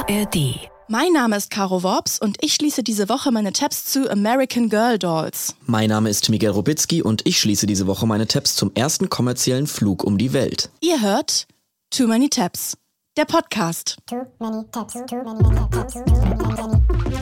ARD. Mein Name ist Caro Worps und ich schließe diese Woche meine Tabs zu American Girl Dolls. Mein Name ist Miguel Robitzky und ich schließe diese Woche meine Tabs zum ersten kommerziellen Flug um die Welt. Ihr hört Too Many Tabs, der Podcast. Too many tabs, too many tabs, too many.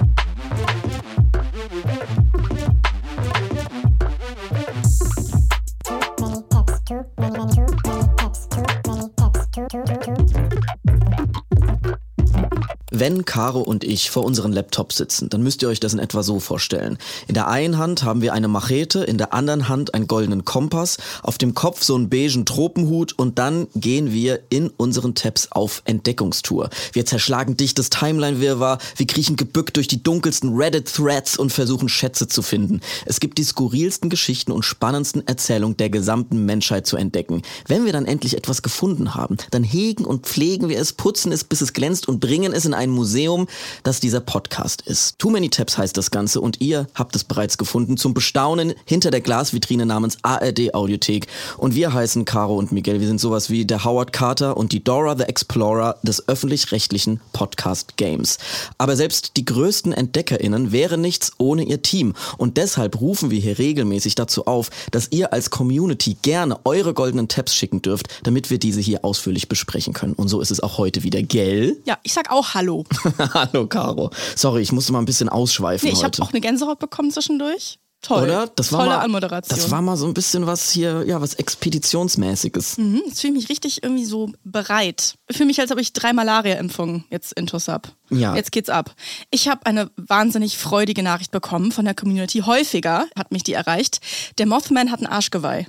Wenn Caro und ich vor unseren Laptops sitzen, dann müsst ihr euch das in etwa so vorstellen. In der einen Hand haben wir eine Machete, in der anderen Hand einen goldenen Kompass, auf dem Kopf so einen beigen Tropenhut und dann gehen wir in unseren Tabs auf Entdeckungstour. Wir zerschlagen dichtes Timeline-Wirrwarr, wir kriechen gebückt durch die dunkelsten Reddit-Threads und versuchen Schätze zu finden. Es gibt die skurrilsten Geschichten und spannendsten Erzählungen der gesamten Menschheit zu entdecken. Wenn wir dann endlich etwas gefunden haben, dann hegen und pflegen wir es, putzen es, bis es glänzt und bringen es in ein Museum, das dieser Podcast ist. Too Many Tabs heißt das Ganze und ihr habt es bereits gefunden zum Bestaunen hinter der Glasvitrine namens ARD Audiothek. Und wir heißen Caro und Miguel. Wir sind sowas wie der Howard Carter und die Dora the Explorer des öffentlich-rechtlichen Podcast-Games. Aber selbst die größten EntdeckerInnen wären nichts ohne ihr Team. Und deshalb rufen wir hier regelmäßig dazu auf, dass ihr als Community gerne eure goldenen Tabs schicken dürft, damit wir diese hier ausführlich besprechen können. Und so ist es auch heute wieder, gell? Ja, ich sag auch Hallo. Hallo, Caro. Sorry, ich musste mal ein bisschen ausschweifen Ich habe heute. auch eine Gänsehaut bekommen zwischendurch. Toll. Oder? Tolle Anmoderation. Das war mal so ein bisschen was hier, ja, was Expeditionsmäßiges. Jetzt fühle ich mich richtig irgendwie so bereit. Ich fühle mich, als ob ich 3 Malaria-Impfungen jetzt intus habe. Ja. Jetzt geht's ab. Ich habe eine wahnsinnig freudige Nachricht bekommen von der Community. Häufiger hat mich die erreicht. Der Mothman hat ein Arschgeweih.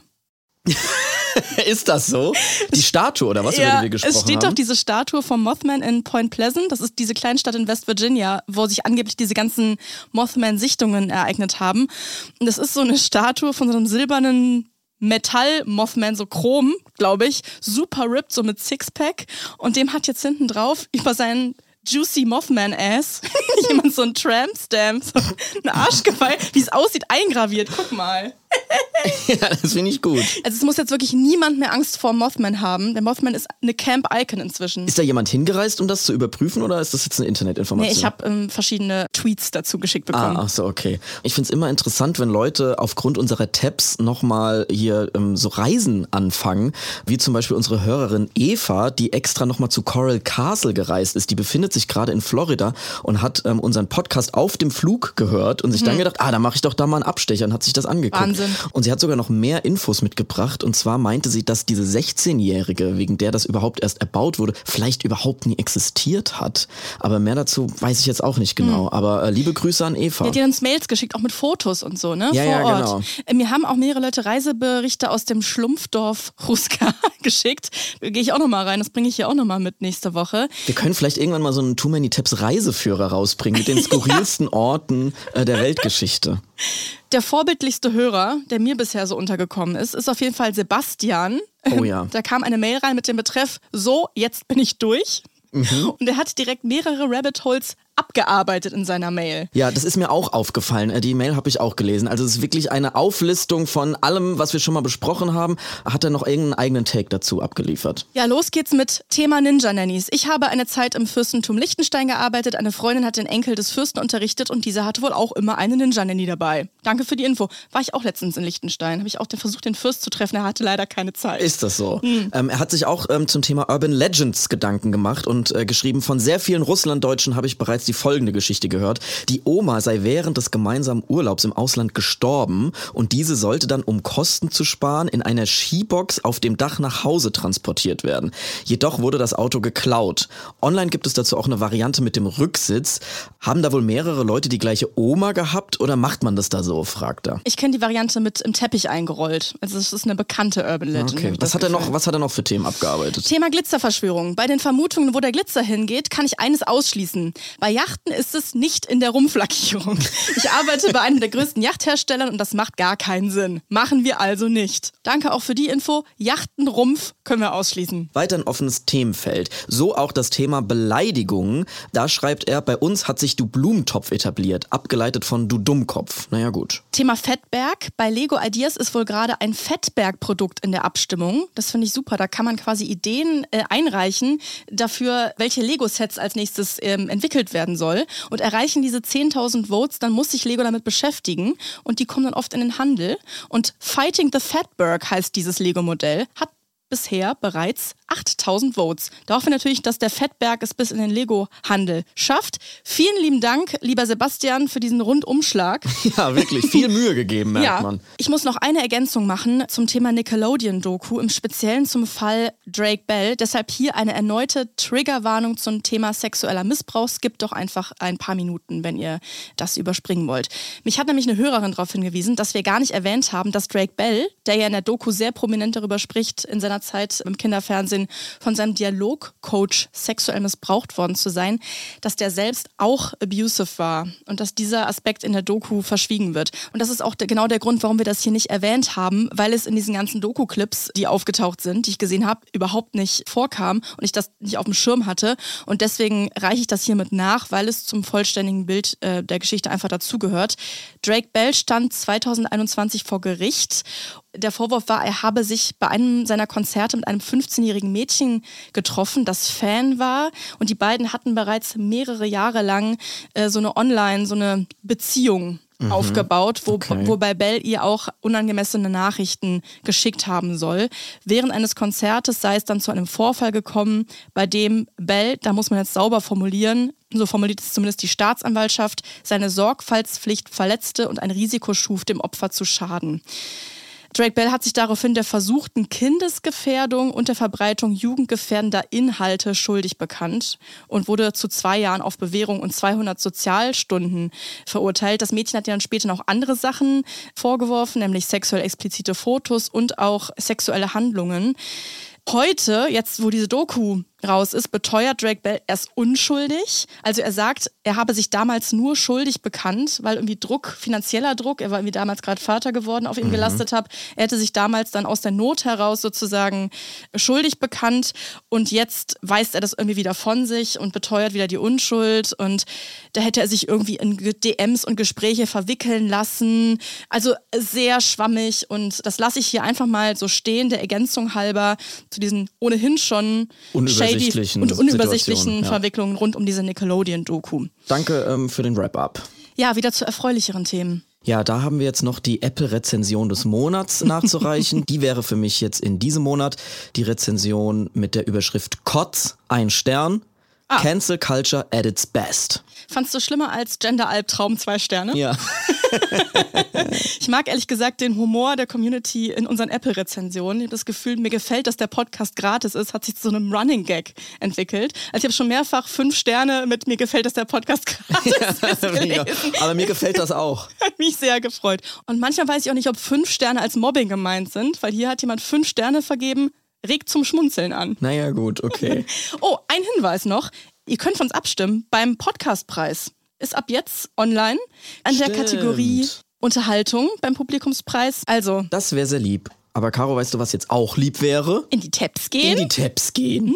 Ist das so? Die Statue oder was, über die wir gesprochen haben? Es steht doch diese Statue vom Mothman in Point Pleasant. Das ist diese Kleinstadt in West Virginia, wo sich angeblich diese ganzen Mothman-Sichtungen ereignet haben. Und das ist so eine Statue von so einem silbernen Metall-Mothman, so chrom, glaube ich. Super ripped, so mit Sixpack. Und dem hat jetzt hinten drauf über seinen Juicy Mothman-Ass jemand so ein Tramp-Stamp, so ein Arschgeweih, wie es aussieht, eingraviert. Guck mal. Ja, das finde ich gut. Also es muss jetzt wirklich niemand mehr Angst vor Mothman haben. Der Mothman ist eine Camp-Icon inzwischen. Ist da jemand hingereist, um das zu überprüfen oder ist das jetzt eine Internetinformation? Nee, ich habe verschiedene Tweets dazu geschickt bekommen. Ach so, okay. Ich finde es immer interessant, wenn Leute aufgrund unserer Tabs nochmal hier so Reisen anfangen, wie zum Beispiel unsere Hörerin Eva, die extra nochmal zu Coral Castle gereist ist. Die befindet sich gerade in Florida und hat unseren Podcast auf dem Flug gehört und sich dann gedacht, da mache ich doch da mal einen Abstecher und hat sich das angeguckt. Wahnsinn. Und sie hat sogar noch mehr Infos mitgebracht und zwar meinte sie, dass diese 16-Jährige, wegen der das überhaupt erst erbaut wurde, vielleicht überhaupt nie existiert hat. Aber mehr dazu weiß ich jetzt auch nicht genau. Aber liebe Grüße an Eva. Die hat dir uns Mails geschickt, auch mit Fotos und so, ne? Ja, vor ja, Ort. genau. Mir haben auch mehrere Leute Reiseberichte aus dem Schlumpfdorf Ruska geschickt. Da gehe ich auch nochmal rein, das bringe ich hier auch nochmal mit nächste Woche. Wir können vielleicht irgendwann mal so einen Too Many Tabs Reiseführer rausbringen mit den skurrilsten Orten der Weltgeschichte. Der vorbildlichste Hörer, der mir bisher so untergekommen ist, ist auf jeden Fall Sebastian. Oh ja. Da kam eine Mail rein mit dem Betreff, so, jetzt bin ich durch. Und er hat direkt mehrere Rabbit Holes abgearbeitet in seiner Mail. Ja, das ist mir auch aufgefallen. Die Mail habe ich auch gelesen. Also es ist wirklich eine Auflistung von allem, was wir schon mal besprochen haben. Hat er noch irgendeinen eigenen Take dazu abgeliefert? Ja, los geht's mit Thema Ninja-Nannies. Ich habe eine Zeit im Fürstentum Liechtenstein gearbeitet. Eine Freundin hat den Enkel des Fürsten unterrichtet und dieser hatte wohl auch immer eine Ninja-Nanny dabei. Danke für die Info. War ich auch letztens in Liechtenstein. Habe ich auch versucht, den Fürst zu treffen. Er hatte leider keine Zeit. Ist das so? Er hat sich auch zum Thema Urban Legends Gedanken gemacht und geschrieben, von sehr vielen Russlanddeutschen habe ich bereits die folgende Geschichte gehört. Die Oma sei während des gemeinsamen Urlaubs im Ausland gestorben und diese sollte dann, um Kosten zu sparen, in einer Skibox auf dem Dach nach Hause transportiert werden. Jedoch wurde das Auto geklaut. Online gibt es dazu auch eine Variante mit dem Rücksitz. Haben da wohl mehrere Leute die gleiche Oma gehabt oder macht man das da so, fragt er. Ich kenne die Variante mit im Teppich eingerollt. Also das ist eine bekannte Urban Legend. Okay, was hat er noch für Themen abgearbeitet? Thema Glitzerverschwörung. Bei den Vermutungen, wo der Glitzer hingeht, kann ich eines ausschließen. Bei Yachten ist es nicht in der Rumpflackierung. Ich arbeite bei einem der größten Yachtherstellern und das macht gar keinen Sinn. Machen wir also nicht. Danke auch für die Info. Yachtenrumpf können wir ausschließen. Weiter ein offenes Themenfeld. So auch das Thema Beleidigungen. Da schreibt er, bei uns hat sich Du Blumentopf etabliert, abgeleitet von Du Dummkopf. Naja gut. Thema Fettberg. Bei Lego Ideas ist wohl gerade ein Fettberg-Produkt in der Abstimmung. Das finde ich super. Da kann man quasi Ideen einreichen dafür, welche Lego-Sets als nächstes entwickelt werden soll. Und erreichen diese 10.000 Votes, dann muss sich Lego damit beschäftigen. Und die kommen dann oft in den Handel. Und Fighting the Fatberg heißt dieses Lego-Modell, hat bisher bereits 8.000 Votes. Da hoffen wir natürlich, dass der Fettberg es bis in den Lego-Handel schafft. Vielen lieben Dank, lieber Sebastian, für diesen Rundumschlag. Ja, wirklich viel Mühe gegeben, merkt man. Ich muss noch eine Ergänzung machen zum Thema Nickelodeon-Doku, im Speziellen zum Fall Drake Bell. Deshalb hier eine erneute Triggerwarnung zum Thema sexueller Missbrauch. Skippt doch einfach ein paar Minuten, wenn ihr das überspringen wollt. Mich hat nämlich eine Hörerin darauf hingewiesen, dass wir gar nicht erwähnt haben, dass Drake Bell, der ja in der Doku sehr prominent darüber spricht, in seiner Zeit im Kinderfernsehen von seinem Dialogcoach sexuell missbraucht worden zu sein, dass der selbst auch abusive war und dass dieser Aspekt in der Doku verschwiegen wird. Und das ist auch genau der Grund, warum wir das hier nicht erwähnt haben, weil es in diesen ganzen Doku-Clips, die aufgetaucht sind, die ich gesehen habe, überhaupt nicht vorkam und ich das nicht auf dem Schirm hatte. Und deswegen reiche ich das hiermit nach, weil es zum vollständigen Bild der Geschichte einfach dazugehört. Drake Bell stand 2021 vor Gericht. Der Vorwurf war, er habe sich bei einem seiner Konzerte mit einem 15-jährigen Mädchen getroffen, das Fan war. Und die beiden hatten bereits mehrere Jahre lang so eine Beziehung aufgebaut, wobei Bell ihr auch unangemessene Nachrichten geschickt haben soll. Während eines Konzertes sei es dann zu einem Vorfall gekommen, bei dem Bell, da muss man jetzt sauber formulieren, so formuliert es zumindest die Staatsanwaltschaft, seine Sorgfaltspflicht verletzte und ein Risiko schuf, dem Opfer zu schaden. Drake Bell hat sich daraufhin der versuchten Kindesgefährdung und der Verbreitung jugendgefährdender Inhalte schuldig bekannt und wurde zu 2 Jahren auf Bewährung und 200 Sozialstunden verurteilt. Das Mädchen hat ja dann später noch andere Sachen vorgeworfen, nämlich sexuell explizite Fotos und auch sexuelle Handlungen. Heute, jetzt wo diese Doku raus ist, beteuert Drake Bell, er ist unschuldig. Also er sagt, er habe sich damals nur schuldig bekannt, weil irgendwie finanzieller Druck, er war irgendwie damals gerade Vater geworden, auf ihn gelastet hat. Er hätte sich damals dann aus der Not heraus sozusagen schuldig bekannt und jetzt weist er das irgendwie wieder von sich und beteuert wieder die Unschuld und da hätte er sich irgendwie in DMs und Gespräche verwickeln lassen. Also sehr schwammig und das lasse ich hier einfach mal so stehen, der Ergänzung halber zu diesen ohnehin schon unübersichtlichen Verwicklungen rund um diese Nickelodeon-Doku. Danke für den Wrap-up. Ja, wieder zu erfreulicheren Themen. Ja, da haben wir jetzt noch die Apple-Rezension des Monats nachzureichen. Die wäre für mich jetzt in diesem Monat die Rezension mit der Überschrift Kotz, 1 Stern. Cancel Culture at its best. Fandst du schlimmer als Gender-Albtraum 2 Sterne? Ja. Ich mag ehrlich gesagt den Humor der Community in unseren Apple-Rezensionen. Ich habe das Gefühl, mir gefällt, dass der Podcast gratis ist, hat sich zu einem Running Gag entwickelt. Also ich habe schon mehrfach 5 Sterne mit mir gefällt, dass der Podcast gratis ist gelesen. Aber mir gefällt das auch. Hat mich sehr gefreut. Und manchmal weiß ich auch nicht, ob 5 Sterne als Mobbing gemeint sind, weil hier hat jemand 5 Sterne vergeben, regt zum Schmunzeln an. Naja, gut, okay. Oh, ein Hinweis noch. Ihr könnt für uns abstimmen beim Podcastpreis. Ist ab jetzt online an der Kategorie Unterhaltung beim Publikumspreis. Also. Das wäre sehr lieb. Aber Caro, weißt du, was jetzt auch lieb wäre? In die Tabs gehen. In die Tabs gehen.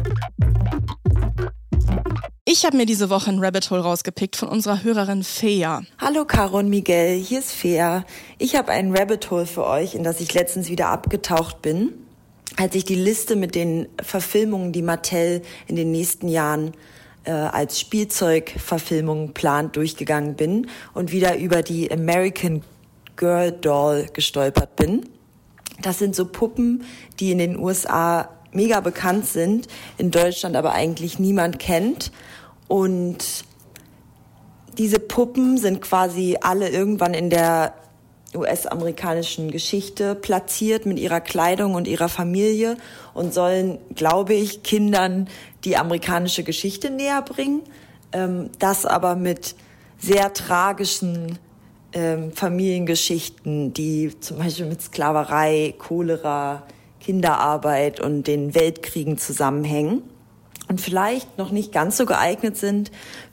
Ich habe mir diese Woche ein Rabbit Hole rausgepickt von unserer Hörerin Fea. Hallo Caro und Miguel, hier ist Fea. Ich habe ein Rabbit Hole für euch, in das ich letztens wieder abgetaucht bin, als ich die Liste mit den Verfilmungen, die Mattel in den nächsten Jahren als Spielzeugverfilmung plant, durchgegangen bin und wieder über die American Girl Doll gestolpert bin. Das sind so Puppen, die in den USA mega bekannt sind, in Deutschland aber eigentlich niemand kennt. Und diese Puppen sind quasi alle irgendwann in der US-amerikanischen Geschichte platziert mit ihrer Kleidung und ihrer Familie und sollen, glaube ich, Kindern die amerikanische Geschichte näher bringen. Das aber mit sehr tragischen Familiengeschichten, die zum Beispiel mit Sklaverei, Cholera, Kinderarbeit und den Weltkriegen zusammenhängen. und vielleicht noch nicht ganz so geeignet sind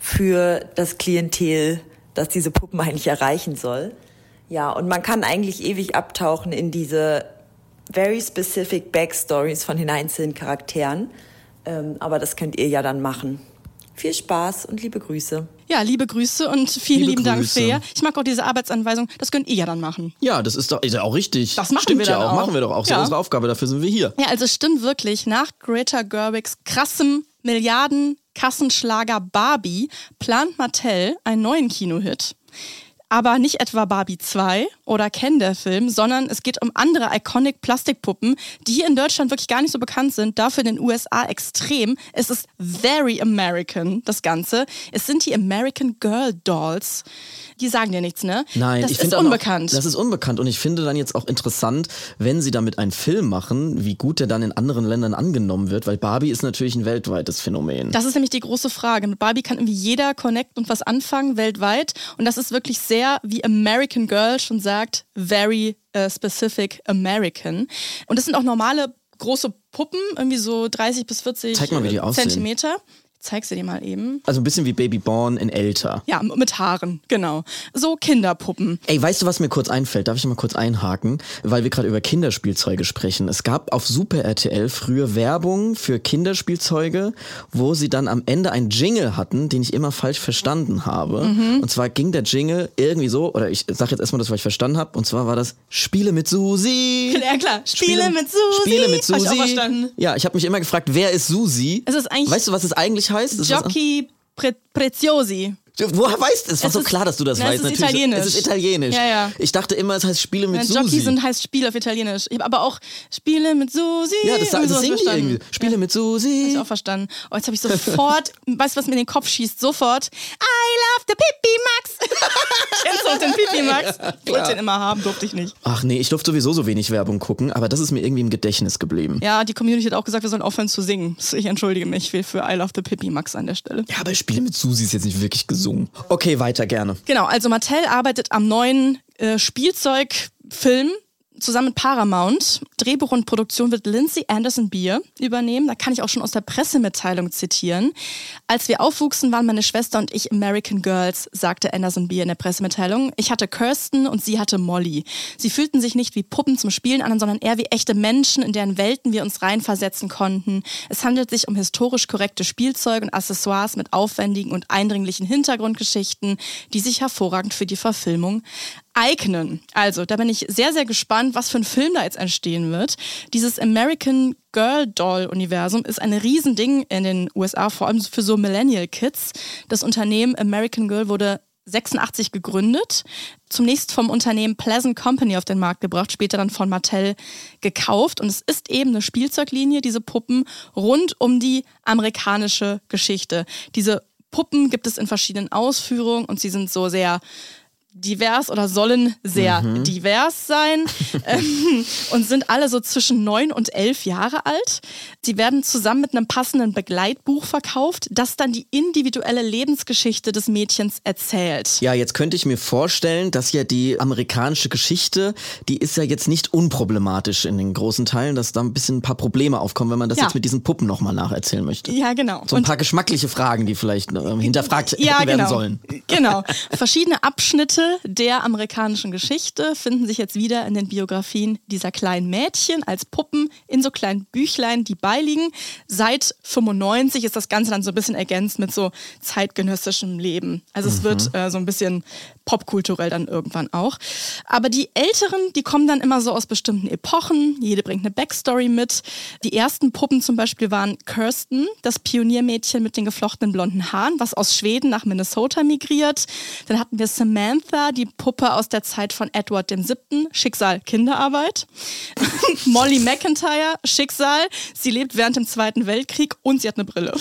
für das Klientel, das diese Puppen eigentlich erreichen soll. Ja, und man kann eigentlich ewig abtauchen in diese very specific Backstories von den einzelnen Charakteren. Aber das könnt ihr ja dann machen. Viel Spaß und liebe Grüße. Ja, liebe Grüße und vielen lieben Dank, Grüße. Fea. Ich mag auch diese Arbeitsanweisung. Das könnt ihr ja dann machen. Ja, das ist ja auch richtig. Das machen Stimmt wir ja dann auch. Machen wir doch auch. Das ist ja unsere Aufgabe, dafür sind wir hier. Ja, also es stimmt wirklich. Nach Greta Gerwigs krassem Milliarden-Kassenschlager Barbie plant Mattel einen neuen Kinohit. Aber nicht etwa Barbie 2 oder Ken der Film, sondern es geht um andere iconic Plastikpuppen, die hier in Deutschland wirklich gar nicht so bekannt sind, dafür in den USA extrem. Es ist very American, das Ganze. Es sind die American Girl Dolls. Die sagen dir nichts, ne? Nein, das ich ist finde unbekannt. Das ist unbekannt und ich finde dann jetzt auch interessant, wenn sie damit einen Film machen, wie gut der dann in anderen Ländern angenommen wird, weil Barbie ist natürlich ein weltweites Phänomen. Das ist nämlich die große Frage. Mit Barbie kann irgendwie jeder connecten und was anfangen, weltweit. Und das ist wirklich sehr, wie American Girl schon sagt, very specific American. Und das sind auch normale große Puppen, irgendwie so 30 bis 40 Zeig mal, wie die aussehen. Zentimeter. Ich zeig sie dir mal eben. Also ein bisschen wie Baby Born in älter. Ja, mit Haaren, genau. So Kinderpuppen. Ey, weißt du, was mir kurz einfällt? Darf ich mal kurz einhaken? Weil wir gerade über Kinderspielzeuge sprechen. Es gab auf Super RTL früher Werbung für Kinderspielzeuge, wo sie dann am Ende einen Jingle hatten, den ich immer falsch verstanden habe. Und zwar ging der Jingle irgendwie so, oder ich sag jetzt erstmal das, was ich verstanden habe, und zwar war das Spiele mit Susi. Ja klar, Spiele mit Susi. Spiele mit Susi. Hab ich auch verstanden. Ja, ich habe mich immer gefragt, wer ist Susi? Es ist eigentlich Weißt du, was es eigentlich heißt? Das ist Jockey Preziosi. Woher weißt du? Es war so ist- klar, dass du das Nein, weißt. es ist Natürlich. italienisch. Es ist italienisch. Ja, ja. Ich dachte immer, es heißt Spiele mit Susi. Jockey heißt Spiel auf Italienisch. Ich habe aber auch Spiele mit Susi. Ja, das irgendwie sowas singen die verstanden. irgendwie. Spiele mit Hab Susi. ich auch verstanden. Oh, jetzt habe ich sofort, weißt du, was mir in den Kopf schießt? Sofort. I love the Pipi Max. Kennst du auch den Pipi Max? Ich wollte den immer haben, durfte ich nicht. Ach nee, ich durfte sowieso so wenig Werbung gucken, aber das ist mir irgendwie im Gedächtnis geblieben. Ja, die Community hat auch gesagt, wir sollen aufhören zu singen. Ich entschuldige mich für I love the Pipi Max an der Stelle. Ja, aber Spiele mit Susi ist jetzt nicht wirklich gesungen. Okay, weiter gerne. Genau, also Mattel arbeitet am neuen Spielzeugfilm zusammen mit Paramount. Drehbuch und Produktion wird Lindsay Anderson Beer übernehmen. Da kann ich auch schon aus der Pressemitteilung zitieren. Als wir aufwuchsen, waren meine Schwester und ich American Girls, sagte Anderson Beer in der Pressemitteilung. Ich hatte Kirsten und sie hatte Molly. Sie fühlten sich nicht wie Puppen zum Spielen an, sondern eher wie echte Menschen, in deren Welten wir uns reinversetzen konnten. Es handelt sich um historisch korrekte Spielzeuge und Accessoires mit aufwendigen und eindringlichen Hintergrundgeschichten, die sich hervorragend für die Verfilmung eignen. Also, da bin ich sehr, sehr gespannt, was für ein Film da jetzt entstehen wird. Dieses American Girl Doll Universum ist ein Riesending in den USA, vor allem für so Millennial Kids. Das Unternehmen American Girl wurde 86 gegründet, zunächst vom Unternehmen Pleasant Company auf den Markt gebracht, später dann von Mattel gekauft. Und es ist eben eine Spielzeuglinie, diese Puppen, rund um die amerikanische Geschichte. Diese Puppen gibt es in verschiedenen Ausführungen und sie sind so sehr divers oder sollen sehr divers sein und sind alle so zwischen 9 und 11 Jahre alt. Sie werden zusammen mit einem passenden Begleitbuch verkauft, das dann die individuelle Lebensgeschichte des Mädchens erzählt. Ja, jetzt könnte ich mir vorstellen, dass ja die amerikanische Geschichte, die ist ja jetzt nicht unproblematisch in den großen Teilen, dass da ein bisschen ein paar Probleme aufkommen, wenn man das Ja. jetzt mit diesen Puppen nochmal nacherzählen möchte. Ja, genau. So ein paar geschmackliche Fragen, die vielleicht hinterfragt werden sollen. Genau. Verschiedene Abschnitte der amerikanischen Geschichte finden sich jetzt wieder in den Biografien dieser kleinen Mädchen als Puppen in so kleinen Büchlein, die beiliegen. Seit 95 ist das Ganze dann so ein bisschen ergänzt mit so zeitgenössischem Leben. Also es wird so ein bisschen popkulturell dann irgendwann auch. Aber die Älteren, die kommen dann immer so aus bestimmten Epochen. Jede bringt eine Backstory mit. Die ersten Puppen zum Beispiel waren Kirsten, das Pioniermädchen mit den geflochtenen blonden Haaren, was aus Schweden nach Minnesota migriert. Dann hatten wir Samantha, die Puppe aus der Zeit von Edward VII., Schicksal Kinderarbeit. Molly McIntyre, Schicksal, sie lebt während dem Zweiten Weltkrieg und sie hat eine Brille.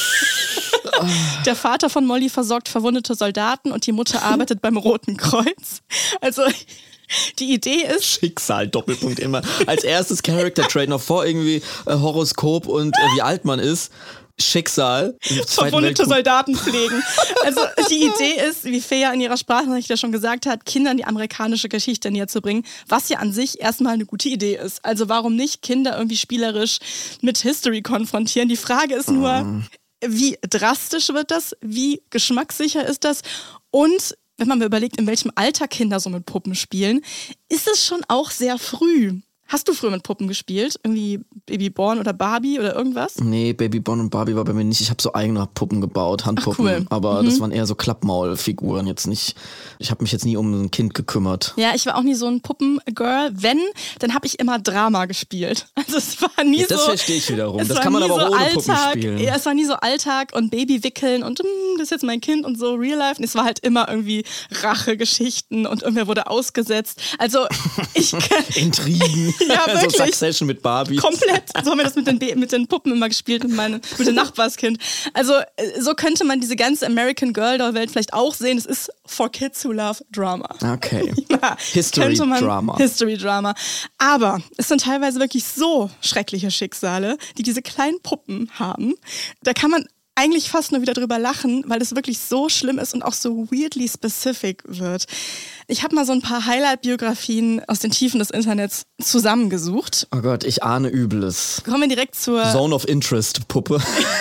Der Vater von Molly versorgt verwundete Soldaten und die Mutter arbeitet beim Roten Kreuz. Also die Idee ist... Schicksal, Doppelpunkt immer. Als erstes Character Trait noch vor irgendwie Horoskop und wie alt man ist. Schicksal. Verwundete Soldaten pflegen. Also die Idee ist, wie Fea in ihrer Sprachnachricht ja schon gesagt hat, Kindern die amerikanische Geschichte näher zu bringen, was ja an sich erstmal eine gute Idee ist. Also warum nicht Kinder irgendwie spielerisch mit History konfrontieren? Die Frage ist nur, wie drastisch wird das? Wie geschmackssicher ist das? Und wenn man mir überlegt, in welchem Alter Kinder so mit Puppen spielen, ist es schon auch sehr früh. Hast du früher mit Puppen gespielt? Irgendwie Babyborn oder Barbie oder irgendwas? Nee, Babyborn und Barbie war bei mir nicht. Ich habe so eigene Puppen gebaut, Handpuppen. Ach, cool. Aber das waren eher so Klappmaulfiguren jetzt nicht. Ich habe mich jetzt nie um ein Kind gekümmert. Ja, ich war auch nie so ein Puppengirl. Wenn, dann habe ich immer Drama gespielt. Also es war nie das so... Das verstehe ich wiederum. Das war kann man aber auch ohne Alltag, Puppen spielen. Ja, es war nie so Alltag und Baby wickeln und das ist jetzt mein Kind und so Real Life. Und es war halt immer irgendwie Rachegeschichten und irgendwer wurde ausgesetzt. Also ich... Intrigen. Ja, wirklich. So Succession mit Barbie. Komplett. So haben wir das mit den Puppen immer gespielt, mit dem Nachbarskind. Also so könnte man diese ganze American Girl Doll Welt vielleicht auch sehen. Es ist for kids who love drama. Okay. Ja, History Drama. Aber es sind teilweise wirklich so schreckliche Schicksale, die diese kleinen Puppen haben. Da kann man eigentlich fast nur wieder drüber lachen, weil es wirklich so schlimm ist und auch so weirdly specific wird. Ich habe mal so ein paar Highlight-Biografien aus den Tiefen des Internets zusammengesucht. Oh Gott, ich ahne Übles. Kommen wir direkt zur... Zone of Interest Puppe.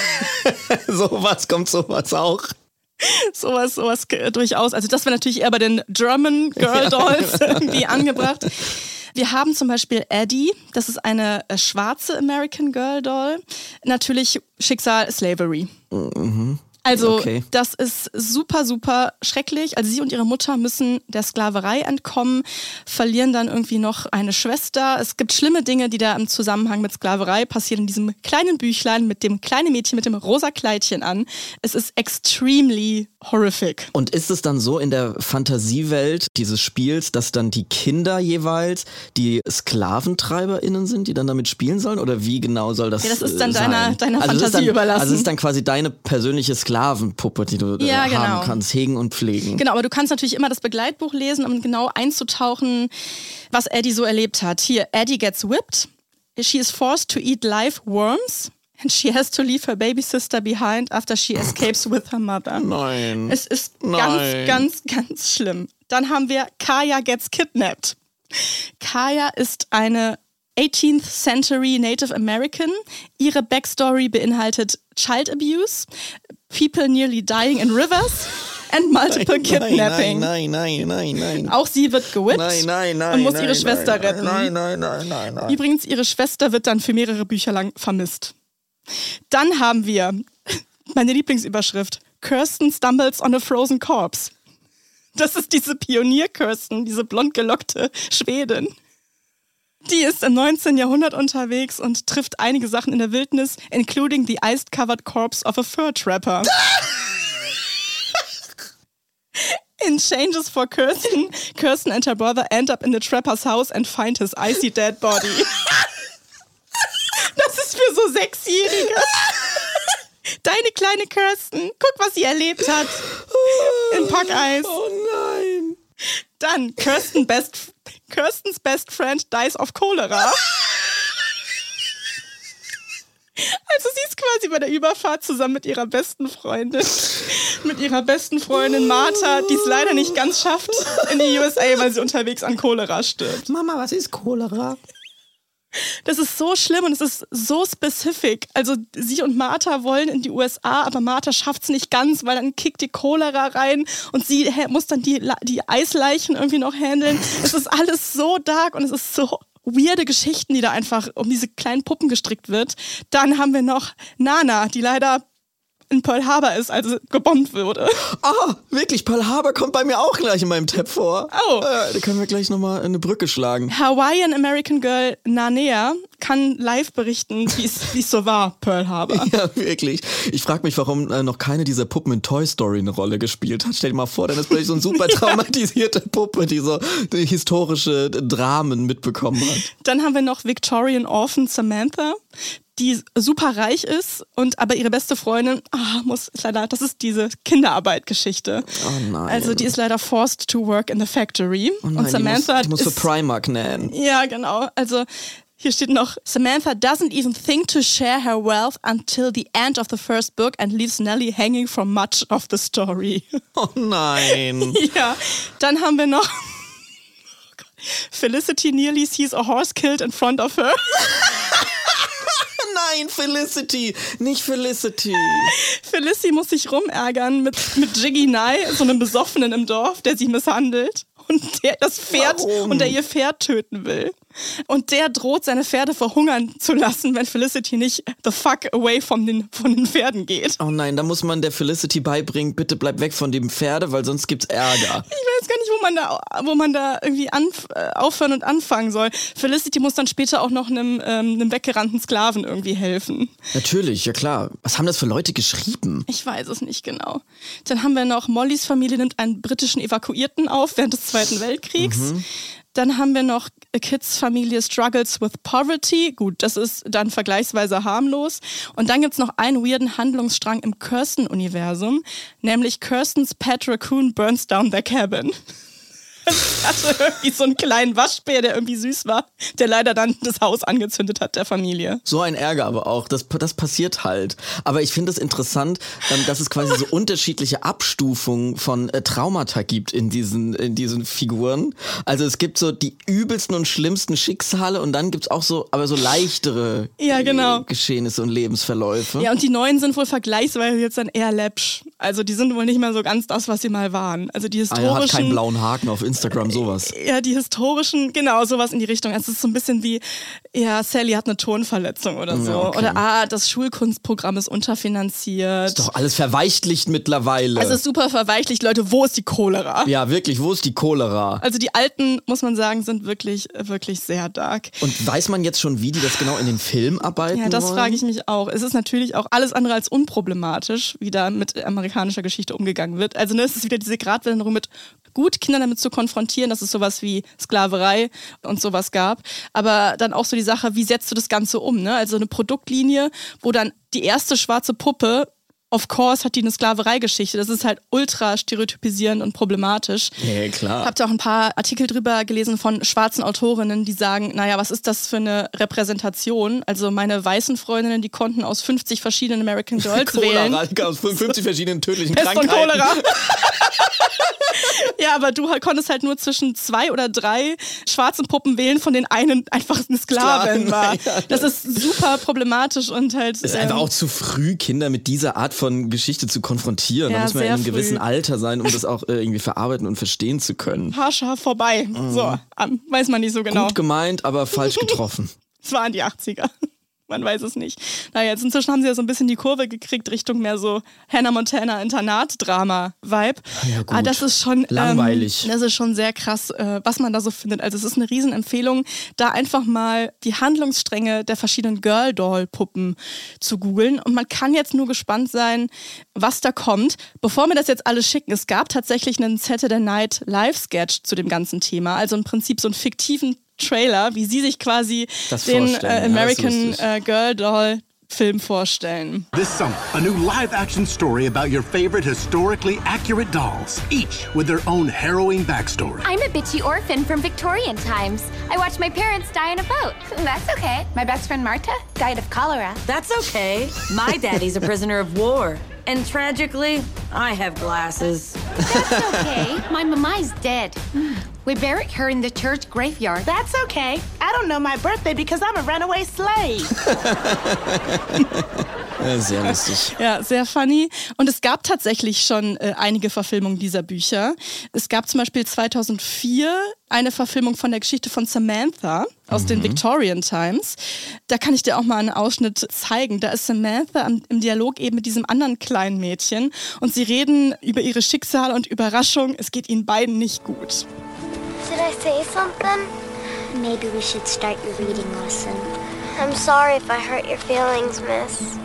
Kommt sowas auch. Sowas durchaus. Also das wäre natürlich eher bei den German Girl Dolls irgendwie angebracht. Wir haben zum Beispiel Eddie, das ist eine schwarze American Girl Doll. Natürlich Schicksal Slavery. Mhm. Also okay. Das ist super, super schrecklich. Also sie und ihre Mutter müssen der Sklaverei entkommen, verlieren dann irgendwie noch eine Schwester. Es gibt schlimme Dinge, die da im Zusammenhang mit Sklaverei passieren in diesem kleinen Büchlein mit dem kleinen Mädchen mit dem rosa Kleidchen an. Es ist extremely horrific. Und ist es dann so in der Fantasiewelt dieses Spiels, dass dann die Kinder jeweils die SklaventreiberInnen sind, die dann damit spielen sollen? Oder wie genau soll das sein? Ja, das ist dann deiner Fantasie überlassen. Also es ist dann quasi deine persönliche Sklavenpuppe, die du haben kannst, hegen und pflegen. Genau, aber du kannst natürlich immer das Begleitbuch lesen, um genau einzutauchen, was Eddie so erlebt hat. Hier, Eddie gets whipped. She is forced to eat live worms. And she has to leave her baby sister behind after she escapes with her mother. Nein. Es ist ganz schlimm. Dann haben wir Kaya gets kidnapped. Kaya ist eine 18th Century Native American. Ihre Backstory beinhaltet Child Abuse, people nearly dying in rivers and multiple kidnapping. Nein. Auch sie wird gewippt und muss ihre Schwester retten. Nein. Übrigens, ihre Schwester wird dann für mehrere Bücher lang vermisst. Dann haben wir meine Lieblingsüberschrift: Kirsten stumbles on a frozen corpse. Das ist diese Pionier-Kirsten, diese blond gelockte Schwedin. Die ist im 19. Jahrhundert unterwegs und trifft einige Sachen in der Wildnis, including the ice-covered corpse of a fur trapper. In Changes for Kirsten, Kirsten and her brother end up in the trapper's house and find his icy dead body. Das ist für so 6-Jährige. Deine kleine Kirsten, guck, was sie erlebt hat. In Packeis. Oh nein. Dann Kirstens best friend dies of Cholera. Also sie ist quasi bei der Überfahrt zusammen mit ihrer besten Freundin. Mit ihrer besten Freundin Martha, die es leider nicht ganz schafft in die USA, weil sie unterwegs an Cholera stirbt. Mama, was ist Cholera? Das ist so schlimm und es ist so specific. Also sie und Martha wollen in die USA, aber Martha schafft es nicht ganz, weil dann kickt die Cholera rein und sie muss dann die Eisleichen irgendwie noch handeln. Es ist alles so dark und es ist so weirde Geschichten, die da einfach um diese kleinen Puppen gestrickt wird. Dann haben wir noch Nana, die leider in Pearl Harbor ist, also gebombt wurde. Wirklich, Pearl Harbor kommt bei mir auch gleich in meinem Tab vor. Oh. Da können wir gleich nochmal eine Brücke schlagen. Hawaiian American Girl Nanea kann live berichten, wie es so war, Pearl Harbor. Ja, wirklich. Ich frage mich, warum noch keine dieser Puppen in Toy Story eine Rolle gespielt hat. Stell dir mal vor, dann ist vielleicht so eine super traumatisierte Puppe, die so die historische Dramen mitbekommen hat. Dann haben wir noch Victorian Orphan Samantha, die super reich ist und aber ihre beste Freundin das ist diese Kinderarbeit-Geschichte. Oh nein. Also die ist leider forced to work in the factory. Oh nein, und Samantha die muss für Primark nähen. Ja, genau. Also Hier steht noch, Samantha doesn't even think to share her wealth until the end of the first book and leaves Nellie hanging from much of the story. Oh nein. Ja, dann haben wir noch Felicity nearly sees a horse killed in front of her. Nein, Felicity, nicht Felicity. Felicity muss sich rumärgern mit Jiggy Nye, so einem Besoffenen im Dorf, der sie misshandelt und der das Pferd und der ihr Pferd töten will. Und der droht, seine Pferde verhungern zu lassen, wenn Felicity nicht the fuck away von den Pferden geht. Oh nein, da muss man der Felicity beibringen, bitte bleib weg von dem Pferde, weil sonst gibt's Ärger. Ich weiß gar nicht, wo man da irgendwie aufhören und anfangen soll. Felicity muss dann später auch noch einem weggerannten Sklaven irgendwie helfen. Natürlich, ja klar. Was haben das für Leute geschrieben? Ich weiß es nicht genau. Dann haben wir noch, Mollys Familie nimmt einen britischen Evakuierten auf während des Zweiten Weltkriegs. Dann haben wir noch A Kids Familie Struggles with Poverty. Gut, das ist dann vergleichsweise harmlos. Und dann gibt's noch einen weirden Handlungsstrang im Kirsten-Universum, nämlich Kirstens Pet Raccoon burns down their cabin. Das hatte irgendwie so einen kleinen Waschbär, der irgendwie süß war, der leider dann das Haus angezündet hat der Familie. So ein Ärger aber auch, das passiert halt. Aber ich finde es interessant, dass es quasi so unterschiedliche Abstufungen von Traumata gibt in diesen Figuren. Also es gibt so die übelsten und schlimmsten Schicksale und dann gibt's auch so leichtere Geschehnisse und Lebensverläufe. Ja, und die neuen sind wohl vergleichsweise jetzt dann eher läppsch. Also die sind wohl nicht mehr so ganz das, was sie mal waren. Also die historischen... hat keinen blauen Haken auf Instagram, sowas. Ja, die historischen, genau, sowas in die Richtung. Es ist so ein bisschen wie, ja, Sally hat eine Turnverletzung oder so. Ja, okay. Oder, das Schulkunstprogramm ist unterfinanziert. Ist doch alles verweichlicht mittlerweile. Es ist super verweichlicht, Leute, wo ist die Cholera? Ja, wirklich, wo ist die Cholera? Also die alten, muss man sagen, sind wirklich, wirklich sehr dark. Und weiß man jetzt schon, wie die das genau in den Film arbeiten Ja, das wollen? frage ich mich auch. Es ist natürlich auch alles andere als unproblematisch, wie da mit amerikanischer Geschichte umgegangen wird. Also es ist wieder diese Gratwanderung mit gut, Kinder damit zu konfrontieren, dass es sowas wie Sklaverei und sowas gab. Aber dann auch so die Sache, wie setzt du das Ganze um? Ne? Also eine Produktlinie, wo dann die erste schwarze Puppe, of course, hat die eine Sklavereigeschichte. Das ist halt ultra stereotypisierend und problematisch. Ja, klar. Ich habe da auch ein paar Artikel drüber gelesen von schwarzen Autorinnen, die sagen, naja, was ist das für eine Repräsentation? Also meine weißen Freundinnen, die konnten aus 50 verschiedenen American Girls wählen. Aus 50 verschiedenen tödlichen Pest Krankheiten. und Cholera. Ja, aber du konntest halt nur zwischen 2 oder 3 schwarzen Puppen wählen, von denen einen einfach eine Sklavin war. Ja, das ist super problematisch und halt... Es ist einfach auch zu früh, Kinder mit dieser Art von Geschichte zu konfrontieren. Ja, da muss man in einem früh. gewissen Alter sein, um das auch irgendwie verarbeiten und verstehen zu können. Haarscharf vorbei. So, weiß man nicht so genau. Gut gemeint, aber falsch getroffen. Es waren die 80er. Man weiß es nicht. Naja, jetzt inzwischen haben sie ja so ein bisschen die Kurve gekriegt Richtung mehr so Hannah Montana Internat-Drama-Vibe. Ja, gut. Aber das ist schon langweilig. Das ist schon sehr krass, was man da so findet. Also es ist eine Riesenempfehlung, da einfach mal die Handlungsstränge der verschiedenen Girl-Doll-Puppen zu googeln. Und man kann jetzt nur gespannt sein, was da kommt. Bevor wir das jetzt alles schicken, es gab tatsächlich einen Saturday Night Live-Sketch zu dem ganzen Thema. Also im Prinzip so einen fiktiven Trailer, wie sie sich quasi den American Girl Doll Film vorstellen. This summer, a new live-action story about your favorite historically accurate dolls, each with their own harrowing backstory. I'm a bitchy orphan from Victorian times. I watched my parents die in a boat. That's okay. My best friend Marta died of cholera. That's okay. My daddy's a prisoner of war. And tragically, I have glasses. That's okay. My mama's dead. We buried her in the church graveyard. That's okay. I don't know my birthday because I'm a runaway slave. Ja, sehr lustig. Ja, sehr funny. Und es gab tatsächlich schon einige Verfilmungen dieser Bücher. Es gab zum Beispiel 2004 eine Verfilmung von der Geschichte von Samantha aus den Victorian Times. Da kann ich dir auch mal einen Ausschnitt zeigen. Da ist Samantha im Dialog eben mit diesem anderen kleinen Mädchen und sie reden über ihre Schicksale und Überraschung. Es geht ihnen beiden nicht gut. Did I say something? Maybe we should start your reading lesson. I'm sorry if I hurt your feelings, miss.